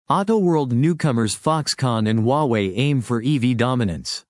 Auto World newcomers Foxconn and Huawei aim for EV dominance.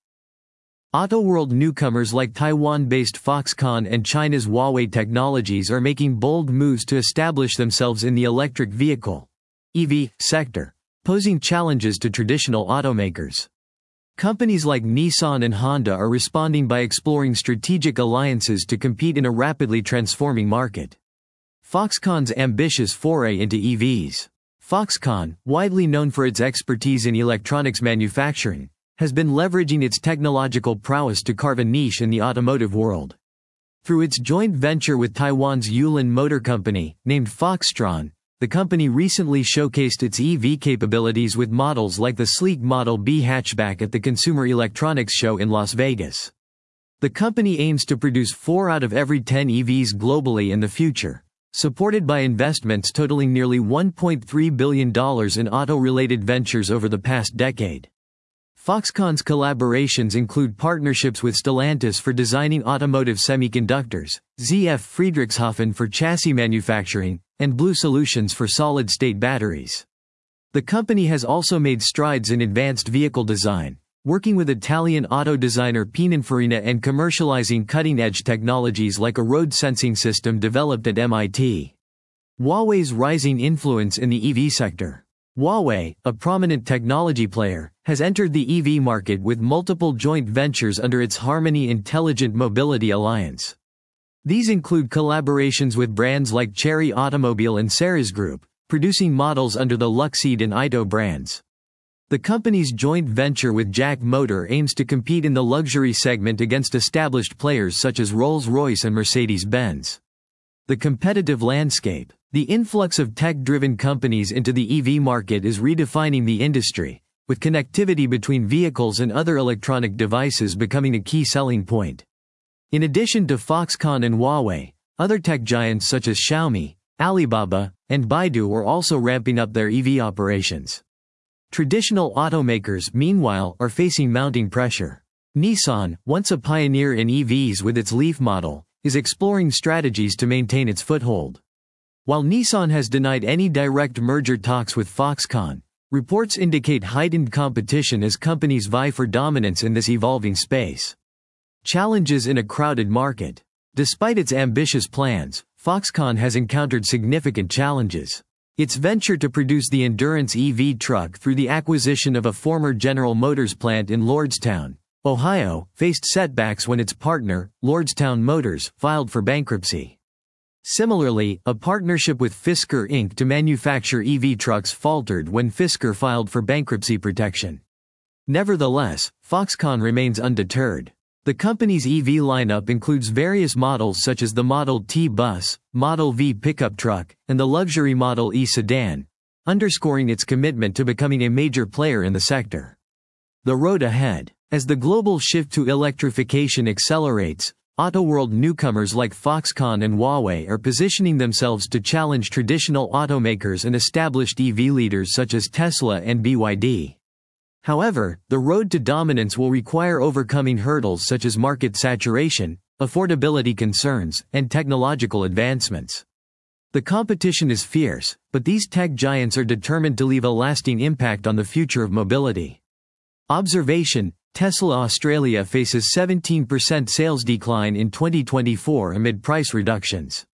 Auto World newcomers like Taiwan-based Foxconn and China's Huawei Technologies are making bold moves to establish themselves in the electric vehicle (EV) sector, posing challenges to traditional automakers. Companies like Nissan and Honda are responding by exploring strategic alliances to compete in a rapidly transforming market. Foxconn's ambitious foray into EVs. Foxconn, widely known for its expertise in electronics manufacturing, has been leveraging its technological prowess to carve a niche in the automotive world. Through its joint venture with Taiwan's Yulin Motor Company, named Foxtron, the company recently showcased its EV capabilities with models like the sleek Model B hatchback at the Consumer Electronics Show in Las Vegas. The company aims to produce 4 out of every 10 EVs globally in the future, supported by investments totaling nearly $1.3 billion in auto-related ventures over the past decade. Foxconn's collaborations include partnerships with Stellantis for designing automotive semiconductors, ZF Friedrichshafen for chassis manufacturing, and Blue Solutions for solid-state batteries. The company has also made strides in advanced vehicle design, working with Italian auto designer Pininfarina and commercializing cutting-edge technologies like a road sensing system developed at MIT. Huawei's rising influence in the EV sector. Huawei, a prominent technology player, has entered the EV market with multiple joint ventures under its Harmony Intelligent Mobility Alliance. These include collaborations with brands like Chery Automobile and Ceres Group, producing models under the Luxeed and Ito brands. The company's joint venture with JAC Motor aims to compete in the luxury segment against established players such as Rolls-Royce and Mercedes-Benz. The competitive landscape. The influx of tech-driven companies into the EV market is redefining the industry, with connectivity between vehicles and other electronic devices becoming a key selling point. In addition to Foxconn and Huawei, other tech giants such as Xiaomi, Alibaba, and Baidu are also ramping up their EV operations. Traditional automakers, meanwhile, are facing mounting pressure. Nissan, once a pioneer in EVs with its Leaf model, is exploring strategies to maintain its foothold. While Nissan has denied any direct merger talks with Foxconn, reports indicate heightened competition as companies vie for dominance in this evolving space. Challenges in a crowded market. Despite its ambitious plans, Foxconn has encountered significant challenges. Its venture to produce the Endurance EV truck through the acquisition of a former General Motors plant in Lordstown, Ohio, faced setbacks when its partner, Lordstown Motors, filed for bankruptcy. Similarly, a partnership with Fisker Inc. to manufacture EV trucks faltered when Fisker filed for bankruptcy protection. Nevertheless, Foxconn remains undeterred. The company's EV lineup includes various models such as the Model T bus, Model V pickup truck, and the luxury Model E sedan, underscoring its commitment to becoming a major player in the sector. The road ahead. As the global shift to electrification accelerates, Auto World newcomers like Foxconn and Huawei are positioning themselves to challenge traditional automakers and established EV leaders such as Tesla and BYD. However, the road to dominance will require overcoming hurdles such as market saturation, affordability concerns, and technological advancements. The competition is fierce, but these tech giants are determined to leave a lasting impact on the future of mobility. Observation: Tesla Australia faces 17% sales decline in 2024 amid price reductions.